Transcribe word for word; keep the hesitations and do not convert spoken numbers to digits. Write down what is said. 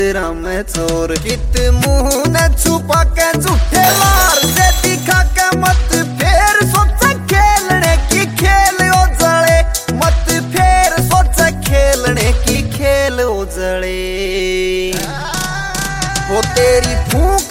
में चोर कित मुंह ने छुपा के झूठे लार से दिखा के मत फेर सोच खेलने की खेल उजड़े मत फेर सोच खेलने की खेल उजड़े वो तेरी फूंक